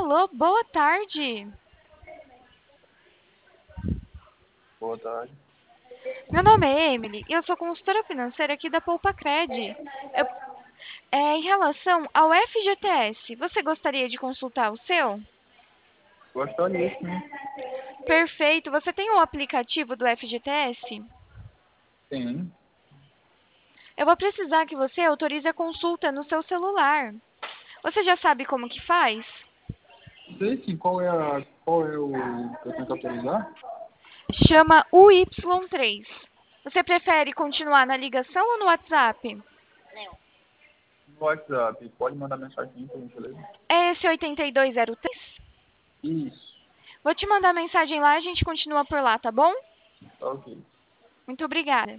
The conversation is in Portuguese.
Alô, boa tarde. Boa tarde. Meu nome é Emily e eu sou consultora financeira aqui da Poupacred. Eu, em relação ao FGTS, você gostaria de consultar o seu? Gostaria, sim. Perfeito. Você tem o aplicativo do FGTS? Sim. Eu vou precisar que você autorize a consulta no seu celular. Você já sabe como que faz? Sei sim, qual é o que eu tenho que autorizar? Chama UY3. Você prefere continuar na ligação ou no WhatsApp? No WhatsApp. Pode mandar mensagem por gentileza? É esse 8203? Isso. Vou te mandar mensagem lá e a gente continua por lá, tá bom? Tá ok. Muito obrigada.